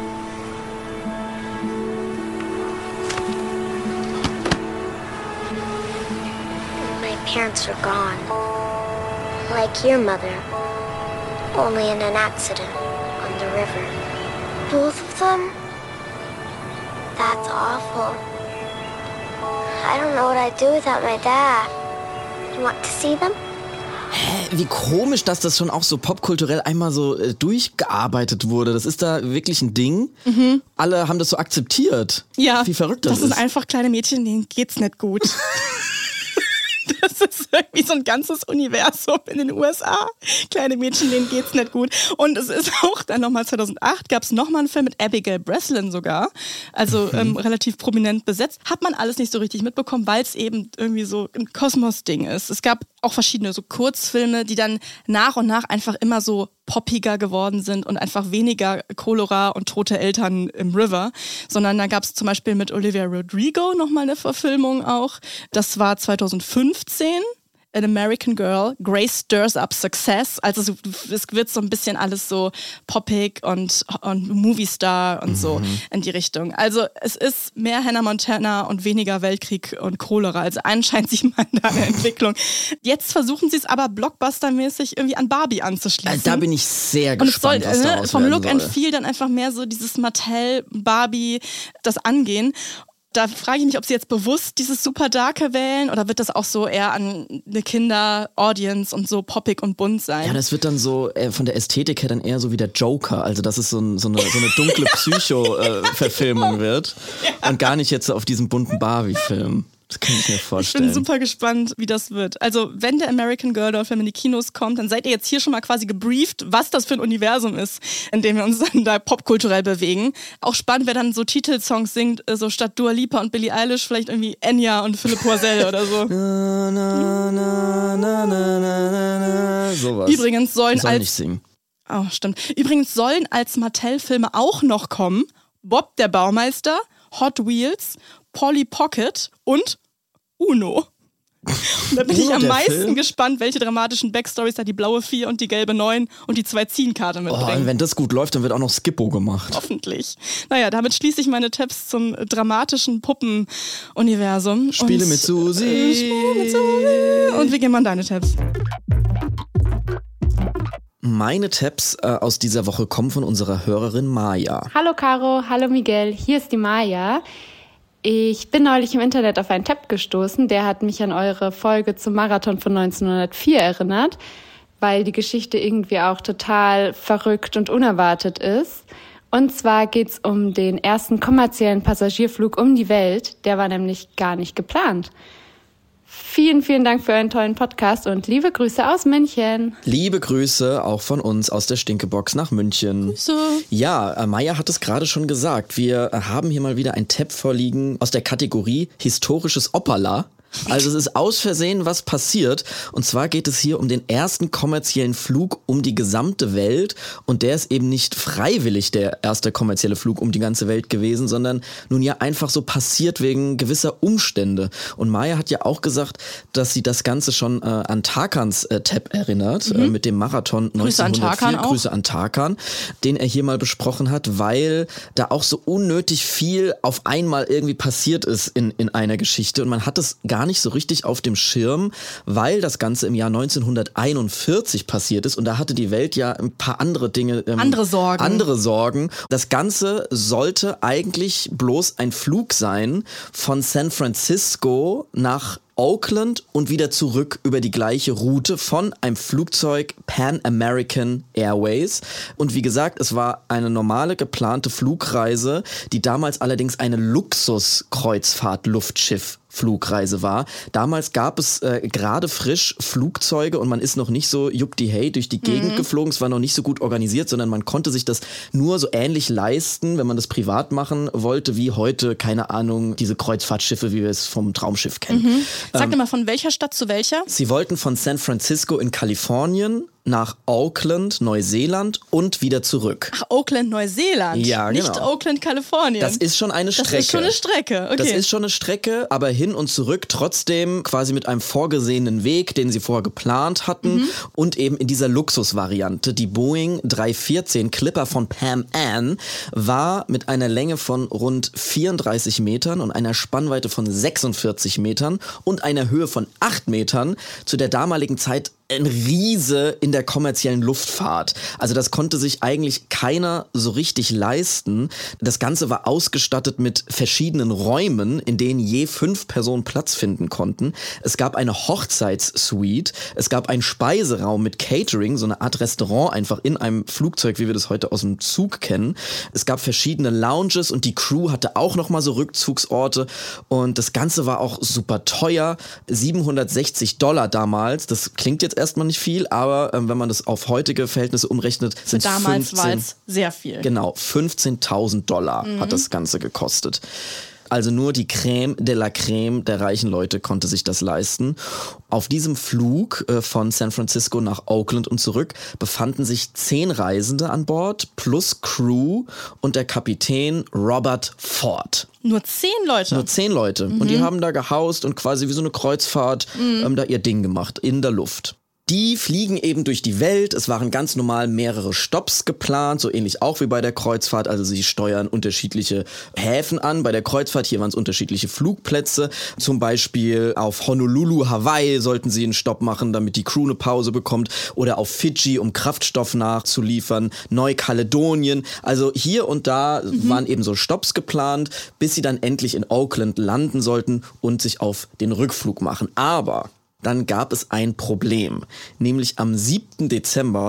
My parents are gone. Like your mother. Only in an accident on the river. Both of them? That's awful. I don't know what I'd do without my dad. You want to see them? wie komisch, dass das schon auch so popkulturell einmal so durchgearbeitet wurde. Das ist da wirklich ein Ding. Alle haben das so akzeptiert. Ja, wie verrückt das ist. Das sind einfach kleine Mädchen, denen geht's nicht gut. Das ist irgendwie so ein ganzes Universum in den USA. Kleine Mädchen, denen geht's nicht gut. Und es ist auch dann nochmal 2008 gab es nochmal einen Film mit Abigail Breslin sogar. Also relativ prominent besetzt. Hat man alles nicht so richtig mitbekommen, weil es eben irgendwie so ein Kosmos-Ding ist. Es gab auch verschiedene so Kurzfilme, die dann nach und nach einfach immer so poppiger geworden sind und einfach weniger Cholera und tote Eltern im River, sondern da gab es zum Beispiel mit Olivia Rodrigo nochmal eine Verfilmung auch. Das war 2015. An American Girl, Grace Stirs Up Success. Also es wird so ein bisschen alles so poppig und Movie-Star und so in die Richtung. Also es ist mehr Hannah Montana und weniger Weltkrieg und Cholera. Also anscheinend sieht man da eine Entwicklung. Jetzt versuchen sie es aber blockbustermäßig irgendwie an Barbie anzuschließen. Da bin ich sehr gespannt, was daraus vom werden Look soll. and Feel dann einfach mehr so dieses Mattel-Barbie das angehen. Da frage ich mich, ob sie jetzt bewusst dieses super Darke wählen oder wird das auch so eher an eine Kinder-Audience und so poppig und bunt sein? Ja, das wird dann so von der Ästhetik her dann eher so wie der Joker. Also dass es so eine dunkle Psycho-Verfilmung wird und gar nicht jetzt auf diesem bunten Barbie-Film. Das kann ich mir vorstellen. Ich bin super gespannt, wie das wird. Also wenn der American Girl Doll Film in die Kinos kommt, dann seid ihr jetzt hier schon mal quasi gebrieft, was das für ein Universum ist, in dem wir uns dann da popkulturell bewegen. Auch spannend, wer dann so Titelsongs singt, so statt Dua Lipa und Billie Eilish vielleicht irgendwie Enya und Philipp Poisel oder so. Na, na, na, na, na, na, na. Sowas. Übrigens sollen soll nicht singen. Oh, stimmt. Übrigens sollen als Mattel-Filme auch noch kommen Bob der Baumeister, Hot Wheels, Polly Pocket und Uno. Und da bin ich am meisten gespannt, welche dramatischen Backstories da die blaue 4 und die gelbe 9 und die 2-Ziehen-Karte mitbringen. Und wenn das gut läuft, dann wird auch noch Skippo gemacht. Hoffentlich. Naja, damit schließe ich meine Tipps zum dramatischen Puppen-Universum. Spiele mit Susi. Und wie gehen man deine Tipps? Meine Tipps aus dieser Woche kommen von unserer Hörerin Maya. Hallo Caro, hallo Miguel, hier ist die Maya. Ich bin neulich im Internet auf einen Tab gestoßen, der hat mich an eure Folge zum Marathon von 1904 erinnert, weil die Geschichte irgendwie auch total verrückt und unerwartet ist. Und zwar geht's um den ersten kommerziellen Passagierflug um die Welt, der war nämlich gar nicht geplant. Vielen, vielen Dank für euren tollen Podcast und liebe Grüße aus München. Liebe Grüße auch von uns aus der Stinkebox nach München. Grüße. Ja, Maya hat es gerade schon gesagt. Wir haben hier mal wieder ein Tab vorliegen aus der Kategorie historisches Opperla. Also es ist aus Versehen was passiert. Und zwar geht es hier um den ersten kommerziellen Flug um die gesamte Welt. Und der ist eben nicht freiwillig der erste kommerzielle Flug um die ganze Welt gewesen, sondern nun ja einfach so passiert wegen gewisser Umstände. Und Maya hat ja auch gesagt, dass sie das Ganze schon an Tarkans Tab erinnert, mit dem Marathon 1904. Grüße an Tarkan, den er hier mal besprochen hat, weil da auch so unnötig viel auf einmal irgendwie passiert ist in einer Geschichte. Und man hat es gar nicht so richtig auf dem Schirm, weil das Ganze im Jahr 1941 passiert ist und da hatte die Welt ja ein paar andere Dinge. Andere Sorgen. Das Ganze sollte eigentlich bloß ein Flug sein von San Francisco nach Oakland und wieder zurück über die gleiche Route von einem Flugzeug Pan American Airways. Und wie gesagt, es war eine normale geplante Flugreise, die damals allerdings eine Luxus-Kreuzfahrt-Luftschiff-Flugreise war. Damals gab es gerade frisch Flugzeuge und man ist noch nicht so juppdi-hey durch die Gegend geflogen. Es war noch nicht so gut organisiert, sondern man konnte sich das nur so ähnlich leisten, wenn man das privat machen wollte, wie heute, keine Ahnung, diese Kreuzfahrtschiffe, wie wir es vom Traumschiff kennen. Sag dir mal, von welcher Stadt zu welcher? Sie wollten von San Francisco in Kalifornien nach Auckland, Neuseeland und wieder zurück. Ach, Auckland, Neuseeland? Ja, genau. Nicht Auckland, Kalifornien? Das ist schon eine Strecke. Das ist schon eine Strecke, okay. Das ist schon eine Strecke, aber hin und zurück trotzdem quasi mit einem vorgesehenen Weg, den sie vorher geplant hatten und eben in dieser Luxusvariante. Die Boeing 314 Clipper von Pan Am war mit einer Länge von rund 34 Metern und einer Spannweite von 46 Metern und einer Höhe von 8 Metern zu der damaligen Zeit ein Riese in der kommerziellen Luftfahrt. Also das konnte sich eigentlich keiner so richtig leisten. Das Ganze war ausgestattet mit verschiedenen Räumen, in denen je 5 Personen Platz finden konnten. Es gab eine Hochzeitssuite, es gab einen Speiseraum mit Catering, so eine Art Restaurant einfach in einem Flugzeug, wie wir das heute aus dem Zug kennen. Es gab verschiedene Lounges und die Crew hatte auch nochmal so Rückzugsorte und das Ganze war auch super teuer. $760 damals, das klingt jetzt erstmal nicht viel, aber wenn man das auf heutige Verhältnisse umrechnet, sind es damals war es sehr viel. Genau, $15.000 hat das Ganze gekostet. Also nur die Crème de la Crème der reichen Leute konnte sich das leisten. Auf diesem Flug von San Francisco nach Oakland und zurück befanden sich 10 Reisende an Bord plus Crew und der Kapitän Robert Ford. Nur 10 Leute? Nur 10 Leute. Und die haben da gehaust und quasi wie so eine Kreuzfahrt da ihr Ding gemacht in der Luft. Die fliegen eben durch die Welt. Es waren ganz normal mehrere Stopps geplant, so ähnlich auch wie bei der Kreuzfahrt. Also sie steuern unterschiedliche Häfen an. Bei der Kreuzfahrt hier waren es unterschiedliche Flugplätze. Zum Beispiel auf Honolulu, Hawaii sollten sie einen Stopp machen, damit die Crew eine Pause bekommt. Oder auf Fidschi, um Kraftstoff nachzuliefern. Neukaledonien. Also hier und da waren eben so Stopps geplant, bis sie dann endlich in Oakland landen sollten und sich auf den Rückflug machen. Aber dann gab es ein Problem, nämlich am 7. Dezember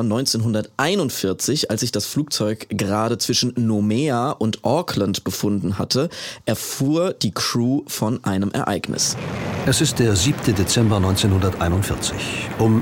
1941, als sich das Flugzeug gerade zwischen Noumea und Auckland befunden hatte, erfuhr die Crew von einem Ereignis. Es ist der 7. Dezember 1941. Um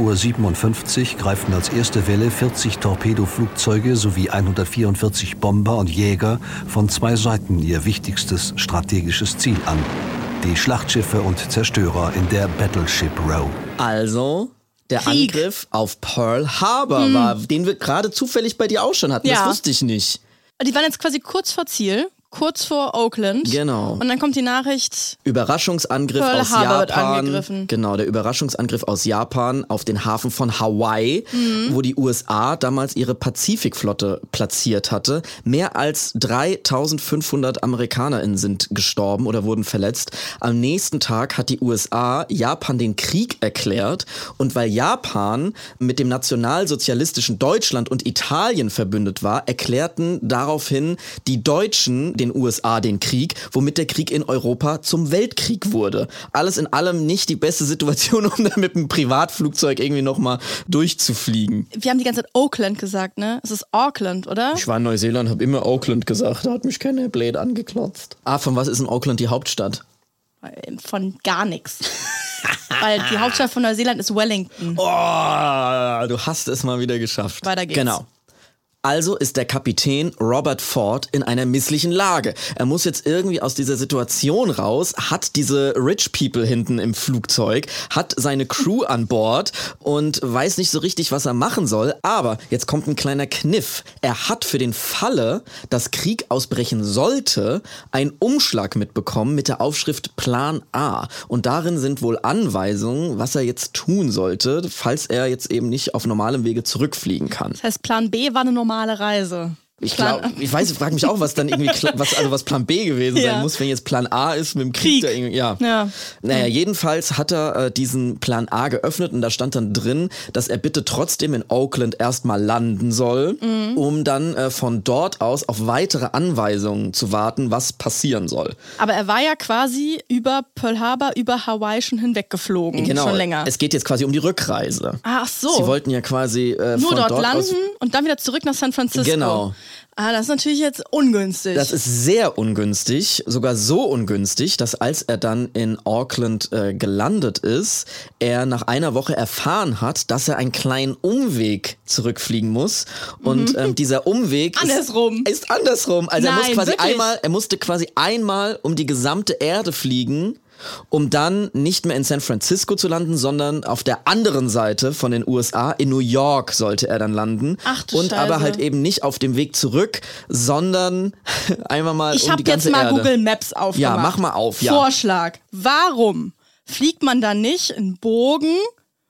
7:57 Uhr greifen als erste Welle 40 Torpedoflugzeuge sowie 144 Bomber und Jäger von 2 Seiten ihr wichtigstes strategisches Ziel an. Die Schlachtschiffe und Zerstörer in der Battleship Row. Also der Angriff auf Pearl Harbor war, den wir gerade zufällig bei dir auch schon hatten. Das wusste ich nicht. Die waren jetzt quasi kurz vor Ziel. Kurz vor Oakland. Genau. Und dann kommt die Nachricht, Überraschungsangriff Pearl aus Harbor wird Japan. angegriffen. Genau, der Überraschungsangriff aus Japan auf den Hafen von Hawaii, wo die USA damals ihre Pazifikflotte platziert hatte. Mehr als 3.500 AmerikanerInnen sind gestorben oder wurden verletzt. Am nächsten Tag hat die USA Japan den Krieg erklärt. Und weil Japan mit dem nationalsozialistischen Deutschland und Italien verbündet war, erklärten daraufhin die Deutschen den USA den Krieg, womit der Krieg in Europa zum Weltkrieg wurde. Alles in allem nicht die beste Situation, um da mit einem Privatflugzeug irgendwie nochmal durchzufliegen. Wir haben die ganze Zeit Oakland gesagt, ne? Es ist Auckland, oder? Ich war in Neuseeland, habe immer Auckland gesagt. Da hat mich keiner blöd angeklotzt. Von was ist in Auckland die Hauptstadt? Von gar nichts. Weil die Hauptstadt von Neuseeland ist Wellington. Oh, du hast es mal wieder geschafft. Weiter geht's. Genau. Also ist der Kapitän Robert Ford in einer misslichen Lage. Er muss jetzt irgendwie aus dieser Situation raus, hat diese Rich People hinten im Flugzeug, hat seine Crew an Bord und weiß nicht so richtig, was er machen soll. Aber jetzt kommt ein kleiner Kniff. Er hat für den Falle, dass Krieg ausbrechen sollte, einen Umschlag mitbekommen mit der Aufschrift Plan A. Und darin sind wohl Anweisungen, was er jetzt tun sollte, falls er jetzt eben nicht auf normalem Wege zurückfliegen kann. Das heißt, Plan B war eine normale Reise. Ich frage mich auch, was dann irgendwie, was Plan B gewesen sein muss, wenn jetzt Plan A ist mit dem Krieg. Da irgendwie, ja. Naja, jedenfalls hat er diesen Plan A geöffnet und da stand dann drin, dass er bitte trotzdem in Oakland erstmal landen soll, um dann von dort aus auf weitere Anweisungen zu warten, was passieren soll. Aber er war ja quasi über Pearl Harbor, über Hawaii schon hinweggeflogen, genau, schon länger. Es geht jetzt quasi um die Rückreise. Ach so. Sie wollten ja quasi nur von dort landen aus und dann wieder zurück nach San Francisco. Genau. Das ist natürlich jetzt ungünstig. Das ist sehr ungünstig, sogar so ungünstig, dass als er dann in Auckland gelandet ist, er nach einer Woche erfahren hat, dass er einen kleinen Umweg zurückfliegen muss. Und dieser Umweg ist andersrum. Also er musste quasi einmal um die gesamte Erde fliegen, um dann nicht mehr in San Francisco zu landen, sondern auf der anderen Seite von den USA, in New York sollte er dann landen. Ach du und Scheiße. Aber halt eben nicht auf dem Weg zurück, sondern einmal mal um die ganze Erde. Ich habe jetzt mal Google Maps aufgemacht. Ja, mach mal auf. Ja. Vorschlag. Warum fliegt man da nicht einen Bogen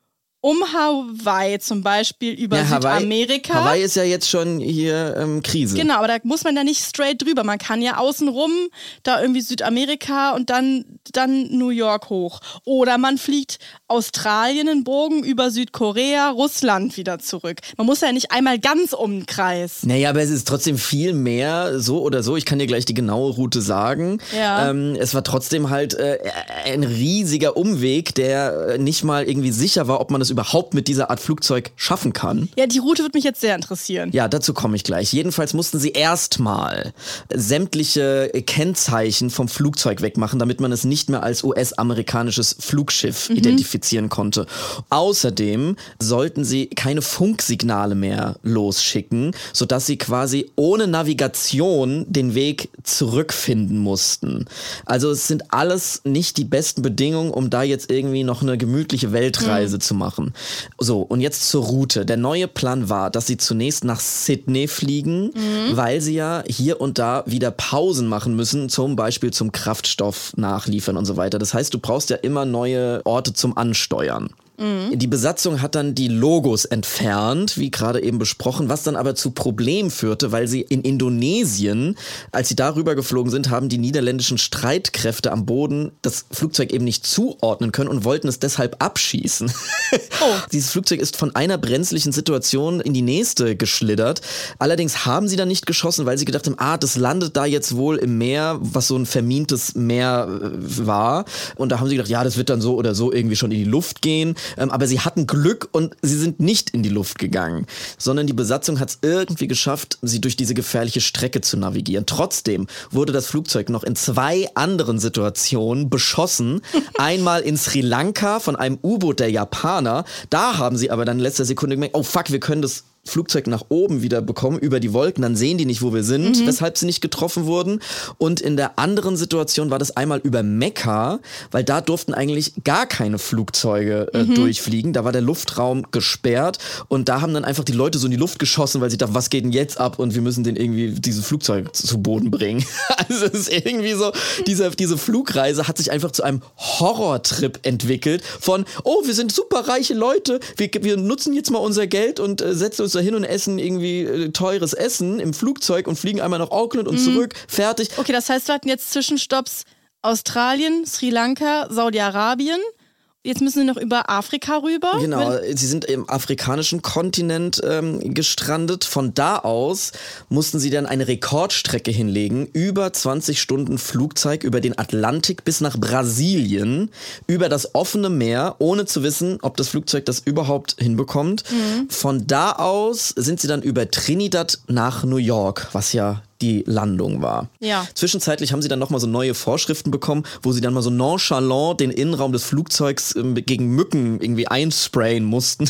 um Hawaii zum Beispiel über Südamerika. Hawaii ist ja jetzt schon hier Krise. Genau, aber da muss man ja nicht straight drüber. Man kann ja außenrum da irgendwie Südamerika und dann New York hoch. Oder man fliegt Australien einen Bogen über Südkorea, Russland wieder zurück. Man muss ja nicht einmal ganz um den Kreis. Naja, aber es ist trotzdem viel mehr, so oder so. Ich kann dir gleich die genaue Route sagen. Ja. Es war trotzdem halt ein riesiger Umweg, der nicht mal irgendwie sicher war, ob man es überhaupt mit dieser Art Flugzeug schaffen kann. Ja, die Route würde mich jetzt sehr interessieren. Ja, dazu komme ich gleich. Jedenfalls mussten sie erstmal sämtliche Kennzeichen vom Flugzeug wegmachen, damit man es nicht mehr als US-amerikanisches Flugschiff identifizieren konnte. Außerdem sollten sie keine Funksignale mehr losschicken, sodass sie quasi ohne Navigation den Weg zurückfinden mussten. Also es sind alles nicht die besten Bedingungen, um da jetzt irgendwie noch eine gemütliche Weltreise zu machen. So, und jetzt zur Route. Der neue Plan war, dass sie zunächst nach Sydney fliegen, weil sie ja hier und da wieder Pausen machen müssen, zum Beispiel zum Kraftstoff nachliefern und so weiter. Das heißt, du brauchst ja immer neue Orte zum Ansteuern. Die Besatzung hat dann die Logos entfernt, wie gerade eben besprochen, was dann aber zu Problemen führte, weil sie in Indonesien, als sie darüber geflogen sind, haben die niederländischen Streitkräfte am Boden das Flugzeug eben nicht zuordnen können und wollten es deshalb abschießen. Dieses Flugzeug ist von einer brenzlichen Situation in die nächste geschlittert. Allerdings haben sie dann nicht geschossen, weil sie gedacht haben, das landet da jetzt wohl im Meer, was so ein vermintes Meer war. Und da haben sie gedacht, ja, das wird dann so oder so irgendwie schon in die Luft gehen. Aber sie hatten Glück und sie sind nicht in die Luft gegangen, sondern die Besatzung hat es irgendwie geschafft, sie durch diese gefährliche Strecke zu navigieren. Trotzdem wurde das Flugzeug noch in 2 anderen Situationen beschossen. Einmal in Sri Lanka von einem U-Boot der Japaner. Da haben sie aber dann in letzter Sekunde gemerkt, oh fuck, wir können das Flugzeug nach oben wieder bekommen, über die Wolken, dann sehen die nicht, wo wir sind, weshalb sie nicht getroffen wurden. Und in der anderen Situation war das einmal über Mekka, weil da durften eigentlich gar keine Flugzeuge durchfliegen. Da war der Luftraum gesperrt und da haben dann einfach die Leute so in die Luft geschossen, weil sie dachten, was geht denn jetzt ab und wir müssen den irgendwie dieses Flugzeug zu Boden bringen. Also es ist irgendwie so, diese Flugreise hat sich einfach zu einem Horrortrip entwickelt von, wir sind super reiche Leute, wir nutzen jetzt mal unser Geld und setzen uns da hin und essen irgendwie teures Essen im Flugzeug und fliegen einmal nach Auckland und zurück, fertig. Okay, das heißt, wir hatten jetzt Zwischenstopps Australien, Sri Lanka, Saudi-Arabien. Jetzt müssen sie noch über Afrika rüber. Genau, sie sind im afrikanischen Kontinent gestrandet. Von da aus mussten sie dann eine Rekordstrecke hinlegen. Über 20 Stunden Flugzeug über den Atlantik bis nach Brasilien. Über das offene Meer, ohne zu wissen, ob das Flugzeug das überhaupt hinbekommt. Von da aus sind sie dann über Trinidad nach New York, was ja die Landung war. Ja. Zwischenzeitlich haben sie dann nochmal so neue Vorschriften bekommen, wo sie dann mal so nonchalant den Innenraum des Flugzeugs gegen Mücken irgendwie einsprayen mussten,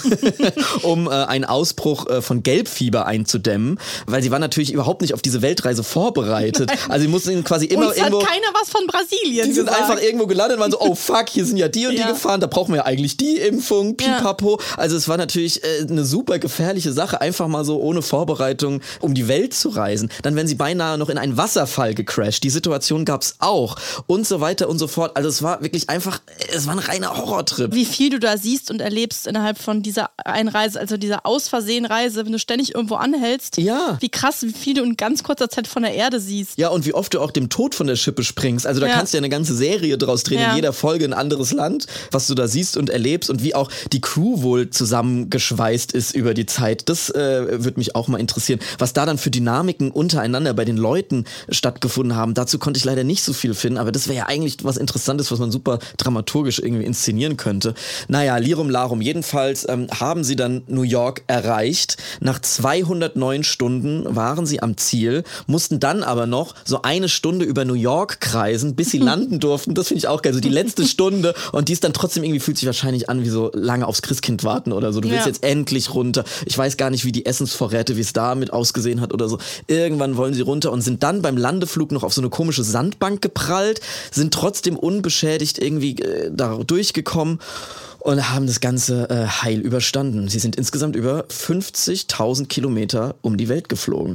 um einen Ausbruch von Gelbfieber einzudämmen, weil sie waren natürlich überhaupt nicht auf diese Weltreise vorbereitet. Nein. Also sie mussten quasi immer uns irgendwo... hat keiner was von Brasilien Die sind gesagt. einfach irgendwo gelandet und waren so, oh fuck, hier sind ja die und die gefahren, da brauchen wir ja eigentlich die Impfung, pipapo. Also es war natürlich eine super gefährliche Sache, einfach mal so ohne Vorbereitung um die Welt zu reisen. Dann werden sie beinahe noch in einen Wasserfall gecrashed. Die Situation gab's auch. Und so weiter und so fort. Also es war wirklich einfach, es war ein reiner Horrortrip. Wie viel du da siehst und erlebst innerhalb von dieser Einreise, also dieser Aus-Versehen-Reise, wenn du ständig irgendwo anhältst. Ja. Wie krass, wie viel du in ganz kurzer Zeit von der Erde siehst. Ja, und wie oft du auch dem Tod von der Schippe springst. Also da kannst du ja eine ganze Serie draus drehen, in jeder Folge ein anderes Land, was du da siehst und erlebst und wie auch die Crew wohl zusammengeschweißt ist über die Zeit. Das würde mich auch mal interessieren. Was da dann für Dynamiken untereinander bei den Leuten stattgefunden haben. Dazu konnte ich leider nicht so viel finden, aber das wäre ja eigentlich was Interessantes, was man super dramaturgisch irgendwie inszenieren könnte. Naja, Lirum Larum. Jedenfalls haben sie dann New York erreicht. Nach 209 Stunden waren sie am Ziel, mussten dann aber noch so eine Stunde über New York kreisen, bis sie landen durften. Das finde ich auch geil. So die letzte Stunde und die ist dann trotzdem irgendwie, fühlt sich wahrscheinlich an wie so lange aufs Christkind warten oder so. Du willst jetzt endlich runter. Ich weiß gar nicht, wie die Essensvorräte, wie es damit ausgesehen hat oder so. Irgendwann wollen sie runter und sind dann beim Landeflug noch auf so eine komische Sandbank geprallt, sind trotzdem unbeschädigt irgendwie da durchgekommen und haben das Ganze heil überstanden. Sie sind insgesamt über 50.000 Kilometer um die Welt geflogen.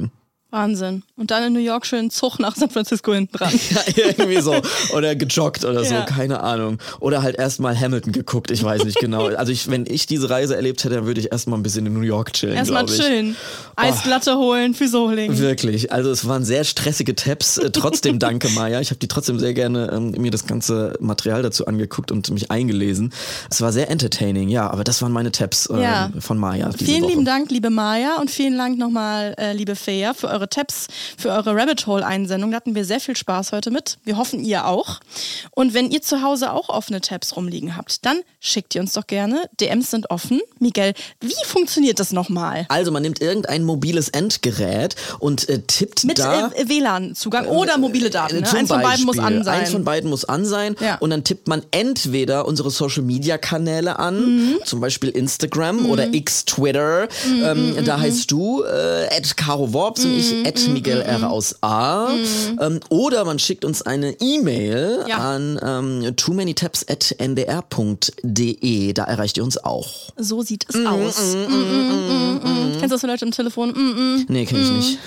Wahnsinn. Und dann in New York schön Zug nach San Francisco hinten dran. Ja, irgendwie so. Oder gejoggt oder so, keine Ahnung. Oder halt erstmal Hamilton geguckt, ich weiß nicht genau. Also wenn ich diese Reise erlebt hätte, dann würde ich erstmal ein bisschen in New York chillen, erstmal chillen. Eisglatte holen, Füße hochlegen. Wirklich. Also es waren sehr stressige Tabs. Trotzdem danke, Maja. Ich habe die trotzdem sehr gerne mir das ganze Material dazu angeguckt und mich eingelesen. Es war sehr entertaining, ja. Aber das waren meine Tabs von Maja. Vielen lieben Dank, liebe Maja. Und vielen Dank nochmal, liebe Fea, für eure Tabs, für eure Rabbit Hole-Einsendung. Da hatten wir sehr viel Spaß heute mit. Wir hoffen, ihr auch. Und wenn ihr zu Hause auch offene Tabs rumliegen habt, dann schickt ihr uns doch gerne. DMs sind offen. Miguel, wie funktioniert das nochmal? Also man nimmt irgendein mobiles Endgerät und tippt mit WLAN-Zugang oder mobile Daten. Ne? Eins von beiden muss an sein. Eins von beiden muss an sein. Ja. Und dann tippt man entweder unsere Social-Media-Kanäle an, zum Beispiel Instagram oder X-Twitter. Da heißt du @CaroWorps und ich @Miguel R aus A. Oder man schickt uns eine E-Mail an toomanytabs@ndr.de. Da erreicht ihr uns auch. So sieht es aus. Kennst du das für Leute am Telefon? Nee, kenn ich nicht.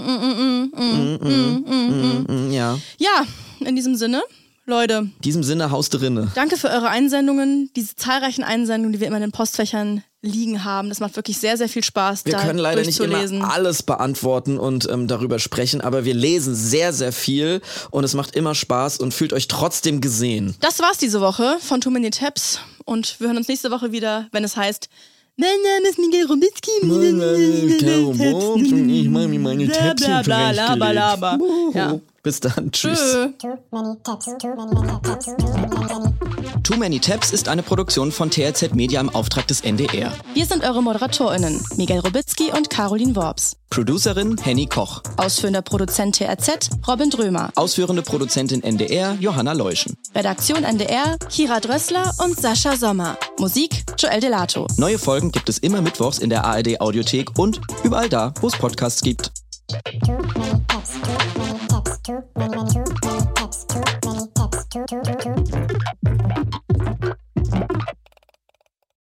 Ja. Ja, in diesem Sinne. Leute. In diesem Sinne, Haus drinne. Danke für eure Einsendungen, diese zahlreichen Einsendungen, die wir immer in den Postfächern liegen haben. Das macht wirklich sehr, sehr viel Spaß, wir da können leider nicht durchzulesen. Immer alles beantworten und darüber sprechen, aber wir lesen sehr, sehr viel und es macht immer Spaß und fühlt euch trotzdem gesehen. Das war's diese Woche von Too Many Tabs und wir hören uns nächste Woche wieder, wenn es heißt Mein Name ist Miguel Robitzky. Mein Name ist Caro Worps und ich mache mir meine Tabs zurechtgelegt. Ja. Bis dann, tschüss. Too Many Tabs ist eine Produktion von TRZ Media im Auftrag des NDR. Wir sind eure ModeratorInnen, Miguel Robitzky und Caroline Worps. Producerin Henny Koch. Ausführender Produzent TRZ, Robin Drömer. Ausführende Produzentin NDR, Johanna Leuschen. Redaktion NDR, Kira Drössler und Sascha Sommer. Musik, Joel Delato. Neue Folgen gibt es immer mittwochs in der ARD Audiothek und überall da, wo es Podcasts gibt. Too many tabs, too many tabs, too many